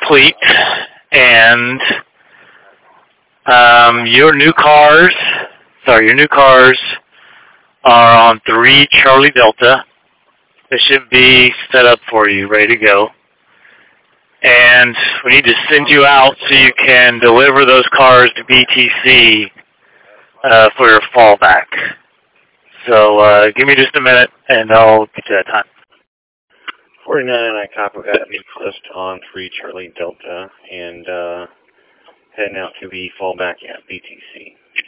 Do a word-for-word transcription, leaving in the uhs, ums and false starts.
complete, and um, your new cars, sorry, your new cars are on three Charlie Delta. They should be set up for you, ready to go. And we need to send you out so you can deliver those cars to B T C uh, for your fallback. So uh, give me just a minute, and I'll get you that time. forty-nine, I copy that list on three Charlie Delta, and uh, heading out to be fallback at B T C.